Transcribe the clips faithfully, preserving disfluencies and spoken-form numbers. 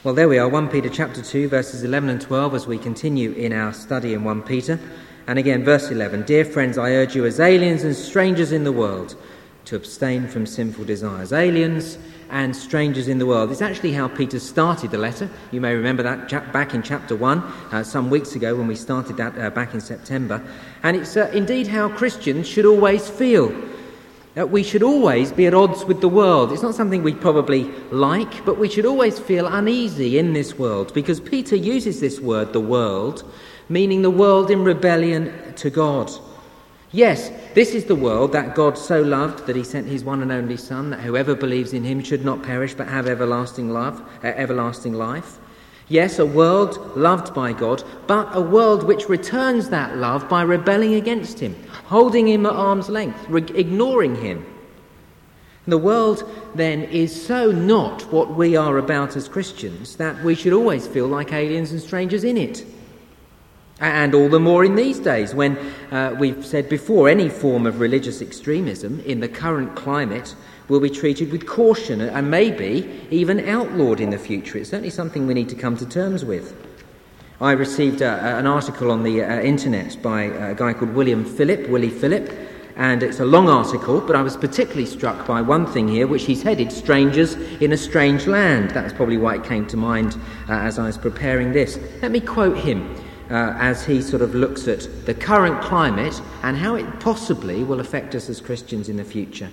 Well, there we are, First Peter chapter two, verses eleven and twelve, as we continue in our study in First Peter. And again, verse eleven, "Dear friends, I urge you as aliens and strangers in the world to abstain from sinful desires." Aliens and strangers in the world. It's actually how Peter started the letter. You may remember that back in chapter one, uh, some weeks ago when we started that uh, back in September. And it's uh, indeed how Christians should always feel. That we should always be at odds with the world. It's not something we probably like, but we should always feel uneasy in this world, because Peter uses this word, the world, meaning the world in rebellion to God. Yes, this is the world that God so loved that he sent his one and only Son, that whoever believes in him should not perish but have everlasting love, uh, everlasting life. Yes, a world loved by God, but a world which returns that love by rebelling against him, holding him at arm's length, re- ignoring him. The world, then, is so not what we are about as Christians that we should always feel like aliens and strangers in it. And all the more in these days, when uh, we've said before, any form of religious extremism in the current climate will be treated with caution and maybe even outlawed in the future. It's certainly something we need to come to terms with. I received uh, an article on the uh, internet by a guy called William Phillip, Willie Phillip, and it's a long article, but I was particularly struck by one thing here, which he's headed, "Strangers in a Strange Land." That's probably why it came to mind uh, as I was preparing this. Let me quote him uh, as he sort of looks at the current climate and how it possibly will affect us as Christians in the future.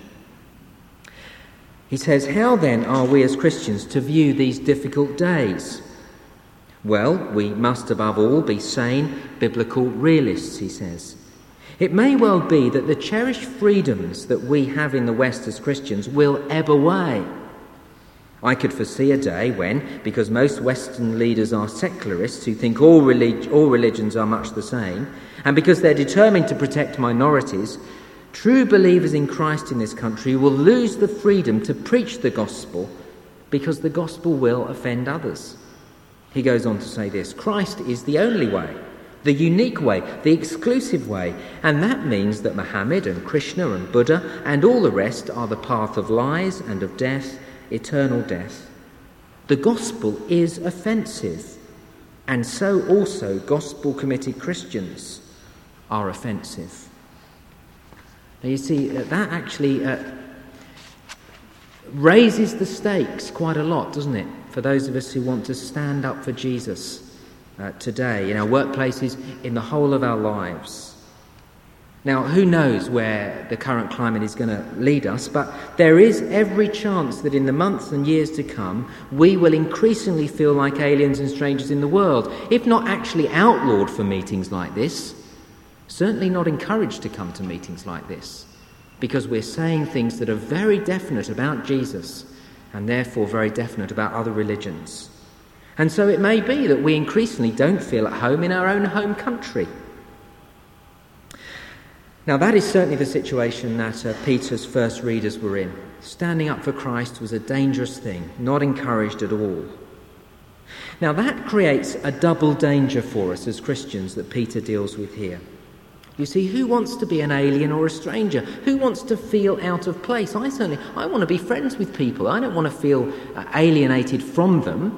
He says, "How then are we as Christians to view these difficult days? Well, we must above all be sane, biblical realists," he says. "It may well be that the cherished freedoms that we have in the West as Christians will ebb away. I could foresee a day when, because most Western leaders are secularists who think all, relig- all religions are much the same, and because they're determined to protect minorities, true believers in Christ in this country will lose the freedom to preach the gospel because the gospel will offend others." He goes on to say this: "Christ is the only way, the unique way, the exclusive way, and that means that Muhammad and Krishna and Buddha and all the rest are the path of lies and of death, eternal death. The gospel is offensive, and so also gospel-committed Christians are offensive." Now you see, that actually uh, raises the stakes quite a lot, doesn't it, for those of us who want to stand up for Jesus uh, today, in our workplaces, in the whole of our lives. Now, who knows where the current climate is going to lead us, but there is every chance that in the months and years to come, we will increasingly feel like aliens and strangers in the world, if not actually outlawed for meetings like this. Certainly not encouraged to come to meetings like this, because we're saying things that are very definite about Jesus and therefore very definite about other religions. And so it may be that we increasingly don't feel at home in our own home country. Now that is certainly the situation that uh, Peter's first readers were in. Standing up for Christ was a dangerous thing, not encouraged at all. Now that creates a double danger for us as Christians that Peter deals with here. You see, who wants to be an alien or a stranger? Who wants to feel out of place? I certainly, I want to be friends with people. I don't want to feel uh, alienated from them.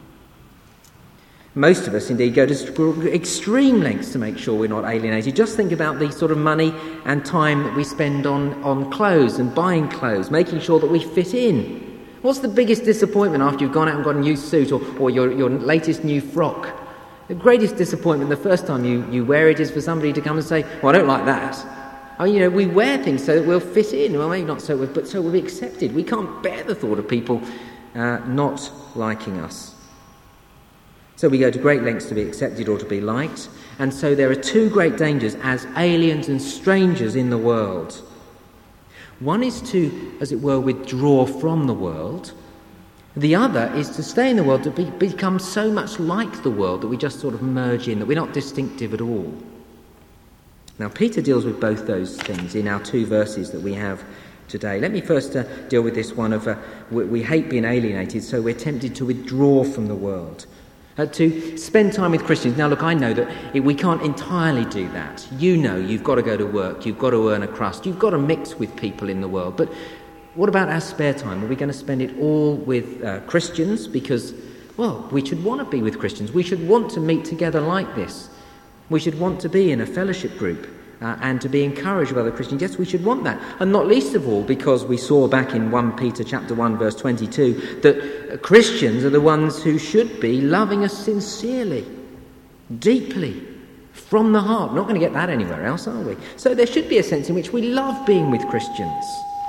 Most of us, indeed, go to extreme lengths to make sure we're not alienated. Just think about the sort of money and time that we spend on, on clothes and buying clothes, making sure that we fit in. What's the biggest disappointment after you've gone out and got a new suit or, or your, your latest new frock? The greatest disappointment the first time you, you wear it is for somebody to come and say, "Well, I don't like that." I mean, you know, we wear things so that we'll fit in. Well, maybe not so, but so we'll be accepted. We can't bear the thought of people uh, not liking us. So we go to great lengths to be accepted or to be liked. And so there are two great dangers as aliens and strangers in the world. One is to, as it were, withdraw from the world. The other is to stay in the world, to be, become so much like the world that we just sort of merge in, that we're not distinctive at all. Now, Peter deals with both those things in our two verses that we have today. Let me first uh, deal with this one of uh, we, we hate being alienated, so we're tempted to withdraw from the world, uh, to spend time with Christians. Now, look, I know that we can't entirely do that. You know you've got to go to work, you've got to earn a crust, you've got to mix with people in the world, but what about our spare time? Are we going to spend it all with uh, Christians? Because, Well, we should want to be with Christians. We should want to meet together like this. We should want to be in a fellowship group uh, and to be encouraged with other Christians. Yes, we should want that. And not least of all because we saw back in First Peter chapter one, verse twenty-two, that Christians are the ones who should be loving us sincerely, deeply, from the heart. We're not going to get that anywhere else, are we? So there should be a sense in which we love being with Christians.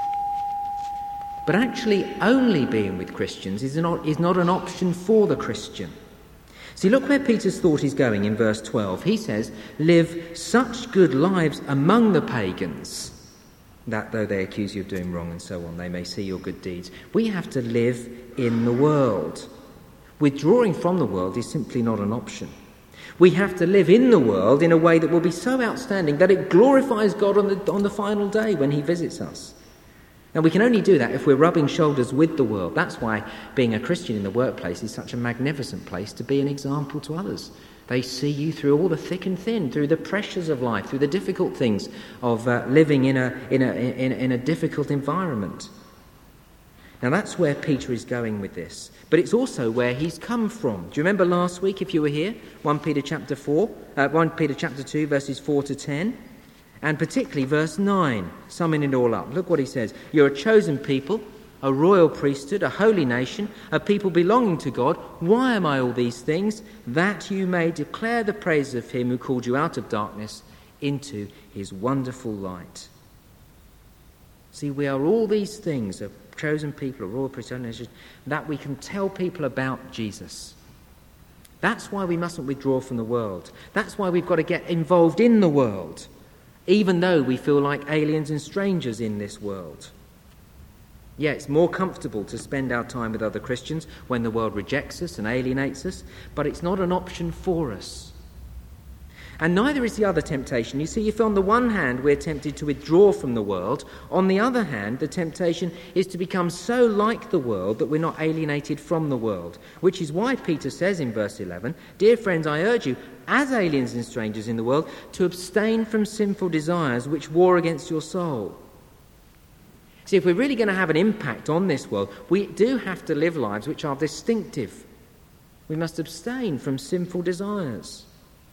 But actually only being with Christians is not, is not an option for the Christian. See, look where Peter's thought is going in verse twelve. He says, live such good lives among the pagans, that though they accuse you of doing wrong and so on, they may see your good deeds. We have to live in the world. Withdrawing from the world is simply not an option. We have to live in the world in a way that will be so outstanding that it glorifies God on the, on the final day when he visits us. And we can only do that if we're rubbing shoulders with the world. That's why being a Christian in the workplace is such a magnificent place to be an example to others. They see you through all the thick and thin, through the pressures of life, through the difficult things of uh, living in a, in, a, in, in a difficult environment. Now that's where Peter is going with this. But it's also where he's come from. Do you remember last week, if you were here, First Peter chapter four, uh, First Peter chapter two, verses four to ten? And particularly verse nine, summing it all up. Look what he says. You're a chosen people, a royal priesthood, a holy nation, a people belonging to God. Why am I all these things? That you may declare the praises of him who called you out of darkness into his wonderful light. See, we are all these things, a chosen people, a royal priesthood, nation, that we can tell people about Jesus. That's why we mustn't withdraw from the world. That's why we've got to get involved in the world, even though we feel like aliens and strangers in this world. Yeah, it's more comfortable to spend our time with other Christians when the world rejects us and alienates us, but it's not an option for us. And neither is the other temptation. You see, if on the one hand we're tempted to withdraw from the world, on the other hand the temptation is to become so like the world that we're not alienated from the world, which is why Peter says in verse eleven, dear friends, I urge you, as aliens and strangers in the world, to abstain from sinful desires which war against your soul. See, if we're really going to have an impact on this world, we do have to live lives which are distinctive. We must abstain from sinful desires.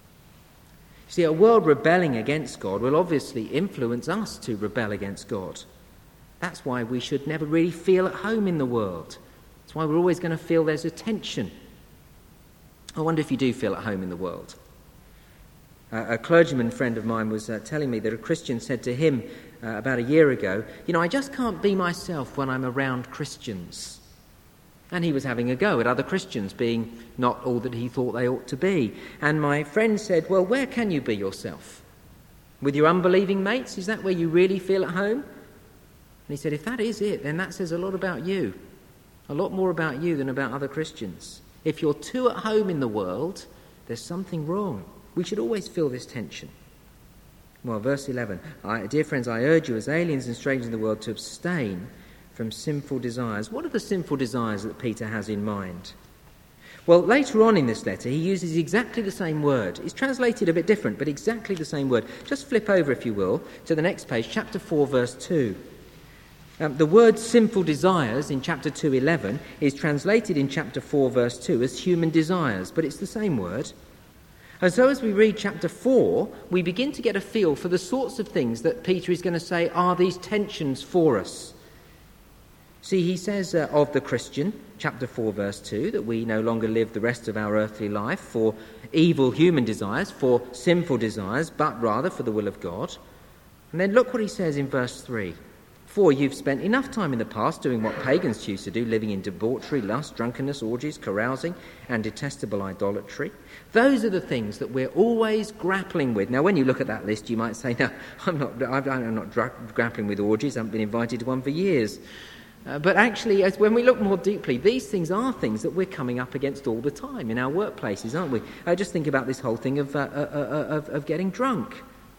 See, a world rebelling against God will obviously influence us to rebel against God. That's why we should never really feel at home in the world. That's why we're always going to feel there's a tension. I wonder if you do feel at home in the world. Uh, a clergyman friend of mine was uh, telling me that a Christian said to him uh, about a year ago, you know, I just can't be myself when I'm around Christians. And he was having a go at other Christians being not all that he thought they ought to be. And my friend said, well, where can you be yourself? With your unbelieving mates? Is that where you really feel at home? And he said, if that is it, then that says a lot about you. A lot more about you than about other Christians. If you're too at home in the world, there's something wrong. We should always feel this tension. Well, verse eleven, I, dear friends, I urge you as aliens and strangers in the world to abstain from sinful desires. What are the sinful desires that Peter has in mind? Well, later on in this letter, he uses exactly the same word. It's translated a bit different, but exactly the same word. Just flip over, if you will, to the next page, chapter four, verse two. Um, the word sinful desires in chapter two, eleven is translated in chapter four, verse two as human desires, but it's the same word. And so as we read chapter four, we begin to get a feel for the sorts of things that Peter is going to say are these tensions for us. See, he says uh, of the Christian, chapter four, verse two, that we no longer live the rest of our earthly life for evil human desires, for sinful desires, but rather for the will of God. And then look what he says in verse three. For you've spent enough time in the past doing what pagans choose to do, living in debauchery, lust, drunkenness, orgies, carousing, and detestable idolatry. Those are the things that we're always grappling with. Now, when you look at that list, you might say, no, I'm not, I'm not dra- grappling with orgies. I haven't been invited to one for years. Uh, but actually, as when we look more deeply, these things are things that we're coming up against all the time in our workplaces, aren't we? Uh, just think about this whole thing of, uh, uh, uh, of, of getting drunk.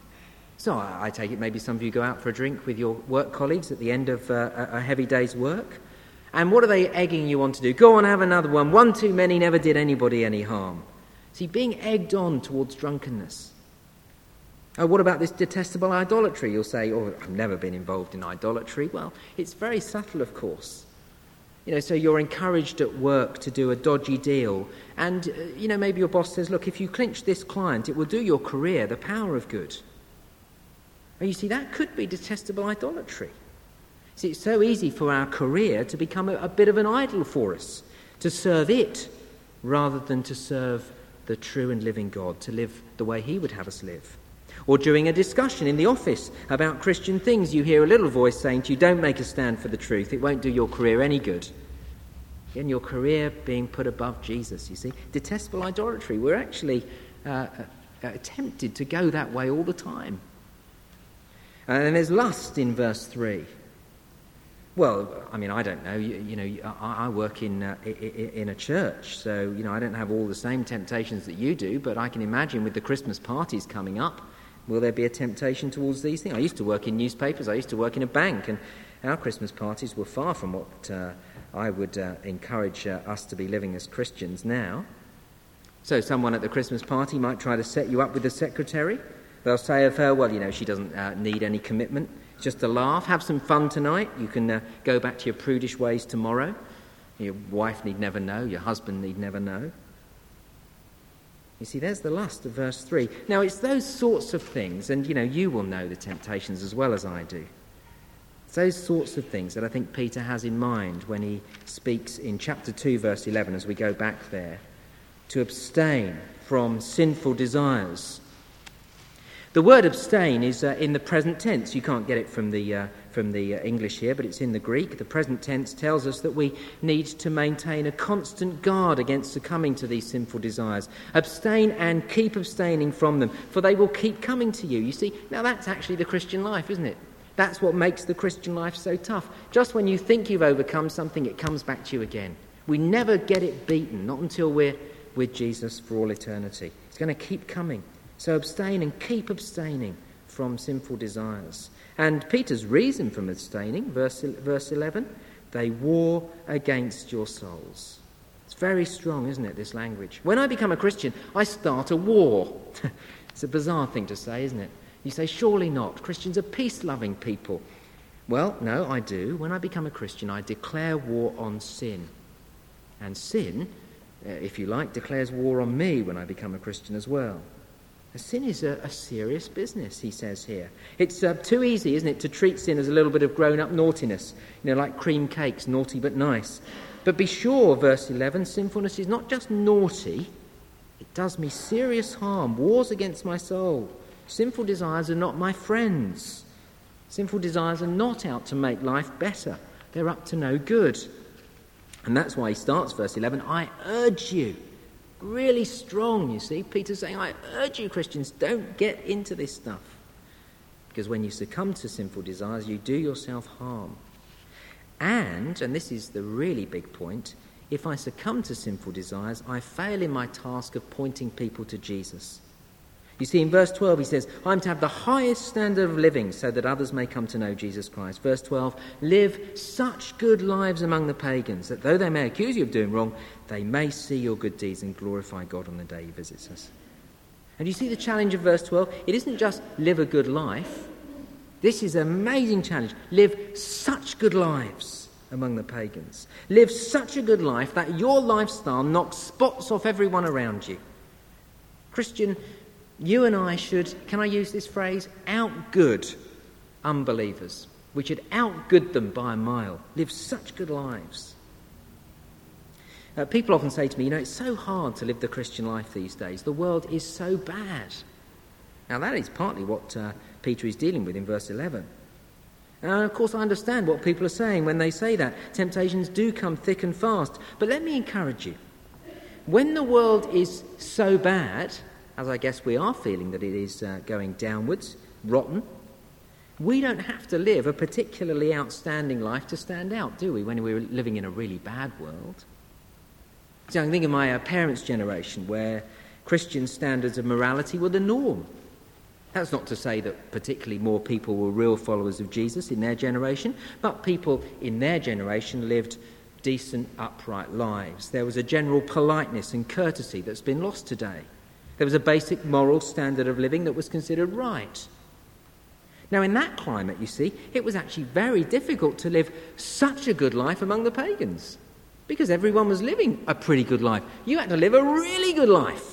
So I, I take it maybe some of you go out for a drink with your work colleagues at the end of uh, a heavy day's work. And what are they egging you on to do? Go on, have another one. One too many never did anybody any harm. See, being egged on towards drunkenness. Oh, what about this detestable idolatry? You'll say, oh, I've never been involved in idolatry. Well, it's very subtle, of course. You know, so you're encouraged at work to do a dodgy deal. And, uh, you know, maybe your boss says, look, if you clinch this client, it will do your career the power of good. And you see, that could be detestable idolatry. See, it's so easy for our career to become a, a bit of an idol for us, to serve it rather than to serve the true and living God, to live the way he would have us live. Or during a discussion in the office about Christian things, you hear a little voice saying to you, don't make a stand for the truth, it won't do your career any good. Again, your career being put above Jesus, you see. Detestable idolatry. We're actually uh, uh, tempted to go that way all the time. And then there's lust in verse three. Well, I mean, I don't know. You, you know, I, I work in uh, in a church, so you know, I don't have all the same temptations that you do. But I can imagine with the Christmas parties coming up, will there be a temptation towards these things? I used to work in newspapers. I used to work in a bank, and our Christmas parties were far from what uh, I would uh, encourage uh, us to be living as Christians now. So, someone at the Christmas party might try to set you up with the secretary. They'll say of her, well, you know, she doesn't uh, need any commitment. Just a laugh. Have some fun tonight. You can uh, go back to your prudish ways tomorrow. Your wife need never know. Your husband need never know. You see, there's the lust of verse three. Now, it's those sorts of things, and, you know, you will know the temptations as well as I do. It's those sorts of things that I think Peter has in mind when he speaks in chapter two, verse eleven, as we go back there, to abstain from sinful desires. The word abstain is uh, in the present tense. You can't get it from the uh, from the uh, English here, but it's in the Greek. The present tense tells us that we need to maintain a constant guard against succumbing to these sinful desires. Abstain and keep abstaining from them, for they will keep coming to you. You see, now that's actually the Christian life, isn't it? That's what makes the Christian life so tough. Just when you think you've overcome something, it comes back to you again. We never get it beaten, not until we're with Jesus for all eternity. It's going to keep coming. So abstain and keep abstaining from sinful desires. And Peter's reason for abstaining, verse, verse eleven, they war against your souls. It's very strong, isn't it, this language? When I become a Christian, I start a war. It's a bizarre thing to say, isn't it? You say, surely not. Christians are peace-loving people. Well, no, I do. When I become a Christian, I declare war on sin. And sin, if you like, declares war on me when I become a Christian as well. Sin is a, a serious business, he says here. It's uh, too easy, isn't it, to treat sin as a little bit of grown-up naughtiness, you know, like cream cakes, naughty but nice. But be sure, verse eleven, sinfulness is not just naughty, it does me serious harm, wars against my soul. Sinful desires are not my friends. Sinful desires are not out to make life better. They're up to no good. And that's why he starts verse eleven, I urge you. Really strong, you see. Peter's saying, I urge you, Christians, don't get into this stuff. Because when you succumb to sinful desires, you do yourself harm. And, and this is the really big point, if I succumb to sinful desires, I fail in my task of pointing people to Jesus. You see, in verse twelve, he says, I'm to have the highest standard of living so that others may come to know Jesus Christ. Verse twelve, live such good lives among the pagans that though they may accuse you of doing wrong, they may see your good deeds and glorify God on the day he visits us. And you see the challenge of verse twelve? It isn't just live a good life. This is an amazing challenge. Live such good lives among the pagans. Live such a good life that your lifestyle knocks spots off everyone around you. Christian, you and I should, can I use this phrase, outgood unbelievers. We should outgood them by a mile. Live such good lives. Uh, people often say to me, you know, it's so hard to live the Christian life these days. The world is so bad. Now, that is partly what uh, Peter is dealing with in verse eleven. And, of course, I understand what people are saying when they say that. Temptations do come thick and fast. But let me encourage you. When the world is so bad, as I guess we are feeling that it is uh, going downwards, rotten, we don't have to live a particularly outstanding life to stand out, do we, when we're living in a really bad world? So I can think of my uh, parents' generation, where Christian standards of morality were the norm. That's not to say that particularly more people were real followers of Jesus in their generation, but people in their generation lived decent, upright lives. There was a general politeness and courtesy that's been lost today. There was a basic moral standard of living that was considered right. Now, in that climate, you see, it was actually very difficult to live such a good life among the pagans because everyone was living a pretty good life. You had to live a really good life.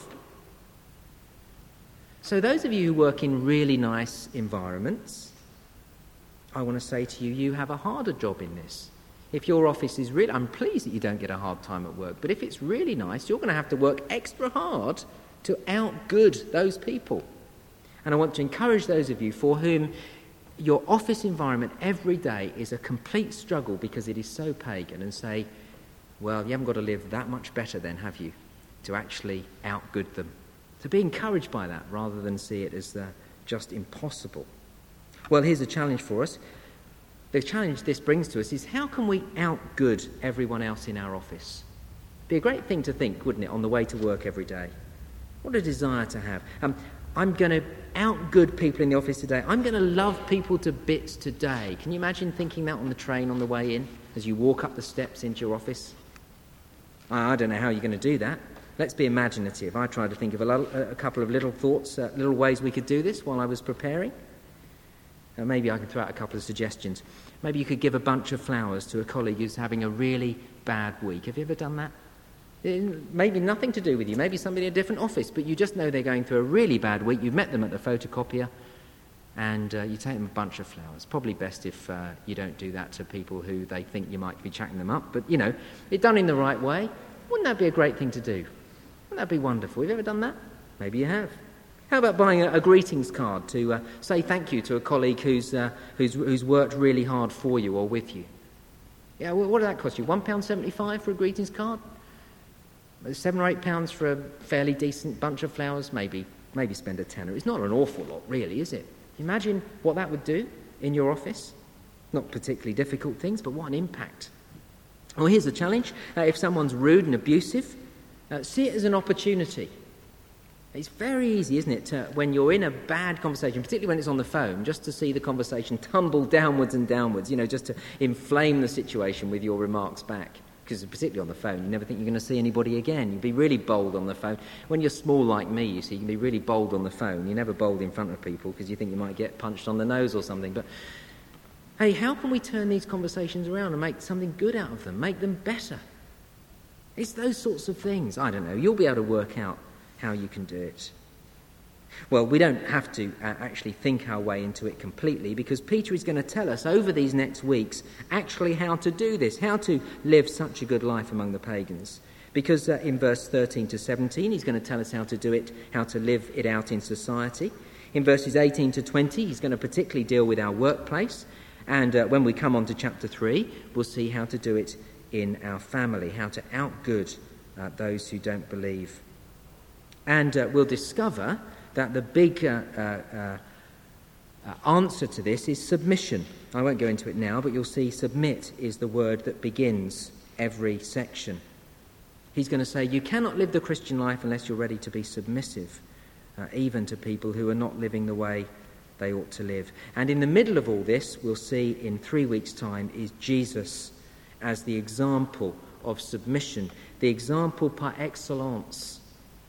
So those of you who work in really nice environments, I want to say to you, you have a harder job in this. If your office is really... I'm pleased that you don't get a hard time at work, but if it's really nice, you're going to have to work extra hard to outgood those people. And I want to encourage those of you for whom your office environment every day is a complete struggle because it is so pagan, and say, well, you haven't got to live that much better then, have you, to actually outgood them. To be encouraged by that rather than see it as uh, just impossible. Well, here's a challenge for us. The challenge this brings to us is, how can we outgood everyone else in our office? Be a great thing to think, wouldn't it, on the way to work every day? What a desire to have. Um, I'm going to outgood people in the office today. I'm going to love people to bits today. Can you imagine thinking that on the train on the way in as you walk up the steps into your office? I don't know how you're going to do that. Let's be imaginative. I tried to think of a, little, a couple of little thoughts, uh, little ways we could do this while I was preparing. Uh, maybe I could throw out a couple of suggestions. Maybe you could give a bunch of flowers to a colleague who's having a really bad week. Have you ever done that? Maybe nothing to do with you, maybe somebody in a different office, but you just know they're going through a really bad week. You've met them at the photocopier, and uh, you take them a bunch of flowers. Probably best if uh, you don't do that to people who they think you might be chatting them up, but, you know, it's done in the right way. Wouldn't that be a great thing to do? Wouldn't that be wonderful? Have you ever done that? Maybe you have. How about buying a, a greetings card to uh, say thank you to a colleague who's, uh, who's, who's worked really hard for you or with you? Yeah, well, what does that cost you? one pound seventy-five for a greetings card? Seven or eight pounds for a fairly decent bunch of flowers, maybe. Maybe spend a tenner. It's not an awful lot, really, is it? Imagine what that would do in your office. Not particularly difficult things, but what an impact. Well, here's the challenge. Uh, if someone's rude and abusive, uh, see it as an opportunity. It's very easy, isn't it, to, when you're in a bad conversation, particularly when it's on the phone, just to see the conversation tumble downwards and downwards, you know, just to inflame the situation with your remarks back. Because particularly on the phone, you never think you're going to see anybody again. You'd be really bold on the phone. When you're small like me, you see, you can be really bold on the phone. You're never bold in front of people because you think you might get punched on the nose or something. But, hey, how can we turn these conversations around and make something good out of them, make them better? It's those sorts of things. I don't know. You'll be able to work out how you can do it. Well, we don't have to uh, actually think our way into it completely, because Peter is going to tell us over these next weeks actually how to do this, how to live such a good life among the pagans. Because uh, in verse thirteen to seventeen, he's going to tell us how to do it, how to live it out in society. In verses eighteen to twenty, he's going to particularly deal with our workplace. And uh, when we come on to chapter three, we'll see how to do it in our family, how to outgood uh, those who don't believe. And uh, we'll discover that the big uh, uh, uh, answer to this is submission. I won't go into it now, but you'll see submit is the word that begins every section. He's going to say you cannot live the Christian life unless you're ready to be submissive, uh, even to people who are not living the way they ought to live. And in the middle of all this, we'll see in three weeks' time, is Jesus as the example of submission, the example par excellence.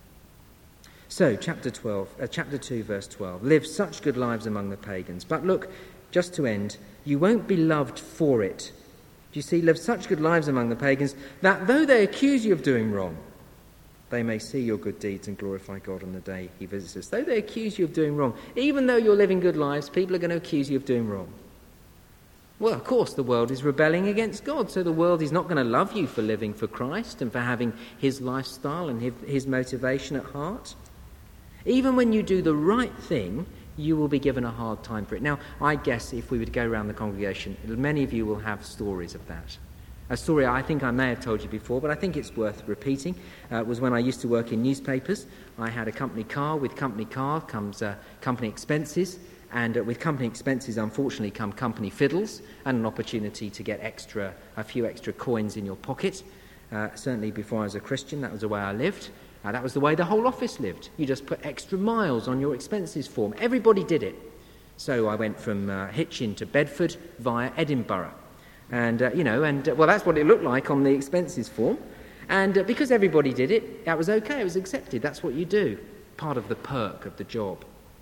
So, chapter twelve, uh, chapter two, verse twelve. Live such good lives among the pagans. But look, just to end, you won't be loved for it. Do you see? Live such good lives among the pagans that though they accuse you of doing wrong, they may see your good deeds and glorify God on the day he visits us. Though they accuse you of doing wrong, even though you're living good lives, people are going to accuse you of doing wrong. Well, of course, the world is rebelling against God, so the world is not going to love you for living for Christ and for having his lifestyle and his motivation at heart. Even when you do the right thing, you will be given a hard time for it. Now, I guess if we were to go around the congregation, many of you will have stories of that. A story I think I may have told you before, but I think it's worth repeating, uh, was when I used to work in newspapers. I had a company car. With company car comes uh, company expenses, and uh, with company expenses, unfortunately, come company fiddles and an opportunity to get extra, a few extra coins in your pocket. Uh, certainly before I was a Christian, that was the way I lived. Uh, that was the way the whole office lived. You just put extra miles on your expenses form. Everybody did it. So I went from uh, Hitchin to Bedford via Edinburgh. And, uh, you know, and, uh, well, that's what it looked like on the expenses form. And uh, because everybody did it, that was okay, it was accepted. That's what you do. Part of the perk of the job.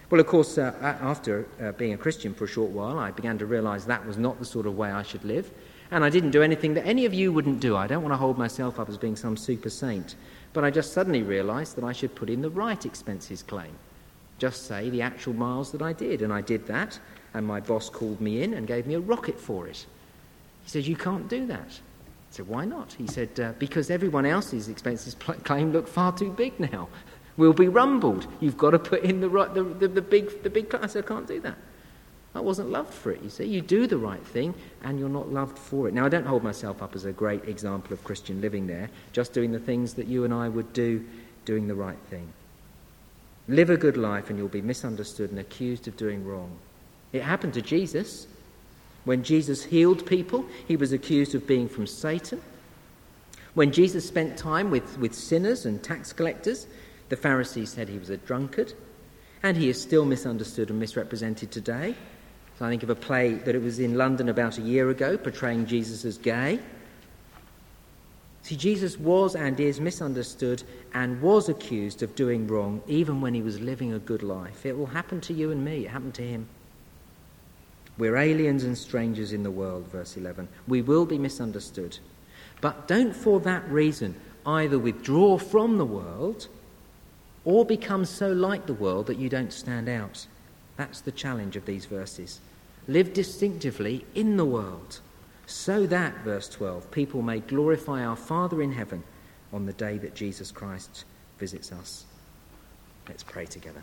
Well, of course, uh, after uh, being a Christian for a short while, I began to realise that was not the sort of way I should live. And I didn't do anything that any of you wouldn't do. I don't want to hold myself up as being some super saint. But I just suddenly realised that I should put in the right expenses claim. Just say the actual miles that I did. And I did that. And my boss called me in and gave me a rocket for it. He said, you can't do that. I said, why not? He said, uh, because everyone else's expenses pl- claim look far too big now. We'll be rumbled. You've got to put in the right, the, the, the big, the big class. I said, I can't do that. I wasn't loved for it, you see. You do the right thing and you're not loved for it. Now, I don't hold myself up as a great example of Christian living there, just doing the things that you and I would do, doing the right thing. Live a good life and you'll be misunderstood and accused of doing wrong. It happened to Jesus. When Jesus healed people, he was accused of being from Satan. When Jesus spent time with, with sinners and tax collectors, the Pharisees said he was a drunkard. And he is still misunderstood and misrepresented today. So I think of a play that it was in London about a year ago, portraying Jesus as gay. See, Jesus was and is misunderstood and was accused of doing wrong even when he was living a good life. It will happen to you and me. It happened to him. We're aliens and strangers in the world, verse eleven. We will be misunderstood. But don't for that reason either withdraw from the world or become so like the world that you don't stand out. That's the challenge of these verses. Live distinctively in the world, so that, verse twelve, people may glorify our Father in heaven on the day that Jesus Christ visits us. Let's pray together.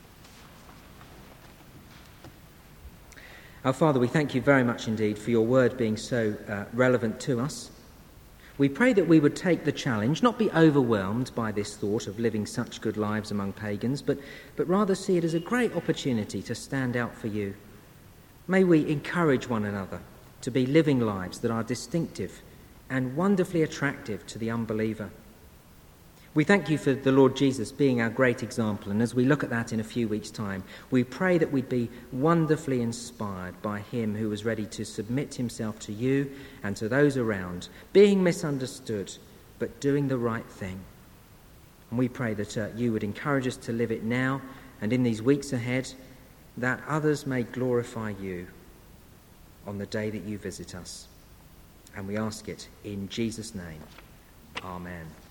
Our Father, we thank you very much indeed for your word being so uh, relevant to us. We pray that we would take the challenge, not be overwhelmed by this thought of living such good lives among pagans, but, but rather see it as a great opportunity to stand out for you. May we encourage one another to be living lives that are distinctive and wonderfully attractive to the unbeliever. We thank you for the Lord Jesus being our great example, and as we look at that in a few weeks' time, we pray that we'd be wonderfully inspired by him who was ready to submit himself to you and to those around, being misunderstood, but doing the right thing. And we pray that uh, you would encourage us to live it now and in these weeks ahead, that others may glorify you on the day that you visit us. And we ask it in Jesus' name. Amen.